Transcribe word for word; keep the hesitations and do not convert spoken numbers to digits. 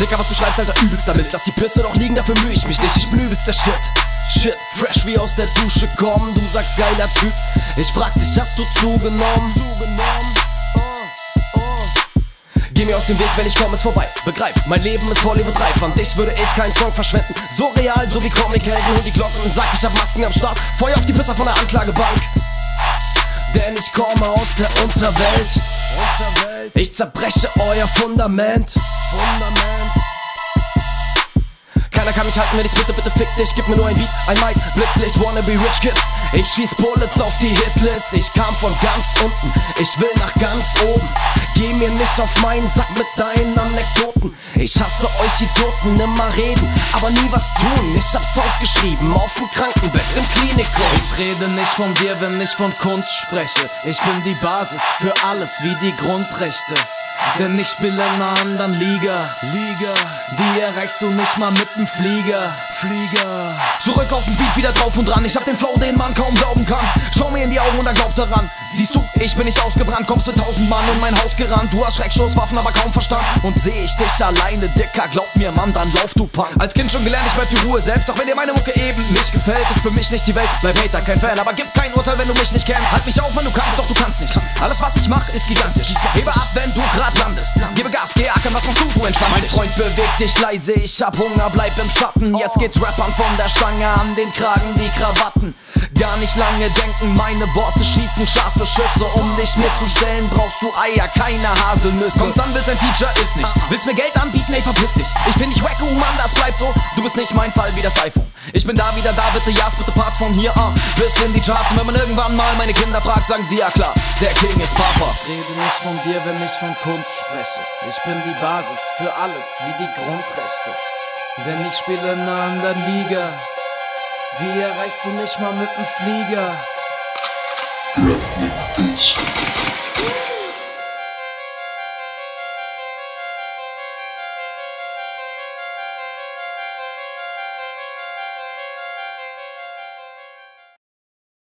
Dicker, was du schreibst, Alter, übelster Mist. Lass die Pisse doch liegen, dafür mühe ich mich nicht. Ich bin übelster Shit. Shit, fresh wie aus der Dusche kommen. Du sagst geiler Typ. Ich frag dich, hast du zugenommen? Zugenommen. Geh mir aus dem Weg, wenn ich komme, ist vorbei. Begreif, mein Leben ist Hollywood-reif. An dich würde ich keinen Song verschwenden. So real, so wie Comic-Helden. Und die Glocken und sag, ich hab Masken am Start. Feuer auf die Pisser von der Anklagebank. Denn ich komme aus der Unterwelt. Ich zerbreche euer Fundament. Fundament. Keiner kann mich halten, wenn ich bitte, bitte fick dich. Gib mir nur ein Beat, ein Mic, Blitzlicht, wanna be rich kids. Ich schieß Bullets auf die Hitlist. Ich kam von ganz unten, ich will nach ganz oben. Geh mir nicht auf meinen Sack mit deinen Anekdoten. Ich hasse euch Idioten, immer reden, aber nie was tun. Ich hab Songs geschrieben, auf dem Krankenbett, im Klinikum. Ich rede nicht von dir, wenn ich von Kunst spreche. Ich bin die Basis für alles, wie die Grundrechte. Denn ich spiele in einer anderen Liga, Liga. Die erreichst du nicht mal mit dem Flieger, Flieger. Zurück auf den Beat, wieder drauf und dran. Ich hab den Flow, den man kaum glauben kann. Schau mir in die Augen und dann glaub daran. Siehst du, ich bin nicht ausgebrannt. Kommst mit tausend Mann in mein Haus gerannt. Du hast Schreckschusswaffen, aber kaum Verstand. Und seh ich dich alleine, Dicker, glaub mir, Mann, dann lauf du Punk. Als Kind schon gelernt, ich bleib die Ruhe selbst. Doch wenn dir meine Mucke eben nicht gefällt, ist für mich nicht die Welt. Bleib Hater, kein Fan, aber gib kein Urteil, wenn du mich nicht kennst. Halt mich auf, wenn du kannst, doch du kannst nicht. Alles, was ich mach, ist gigantisch. Hebe ab, wenn du grad landest. Gebe Gas, geh ackern, was machst du, du entspannst dich. Mein Freund, beweg dich leise, ich hab Hunger, bleib im Schatten. Jetzt geht's Rappern von der Stange an den Kragen, die Krawatten. Gar nicht lange denken, meine Worte schießen scharfe Schüsse. Um dich mir zu stellen, brauchst du Eier, keine Haselnüsse. Kommst an, willst ein Feature, ist nicht. Willst mir Geld anbieten, ey, verpiss dich. Ich find dich wack, oh Mann, das bleibt so. Du bist nicht mein Fall wie das iPhone. Ich bin da, wieder da, bitte Jas, bitte Parts von hier an bis in die Charts. Und wenn man irgendwann mal meine Kinder fragt, sagen sie ja klar, der King ist Papa. Ich rede nicht von dir, wenn ich von Kunst spreche. Ich bin die Basis für alles, wie die Grundrechte. Denn ich spiele in einer anderen Liga. Die erreichst du nicht mal mit dem Flieger. Rap mit Beats.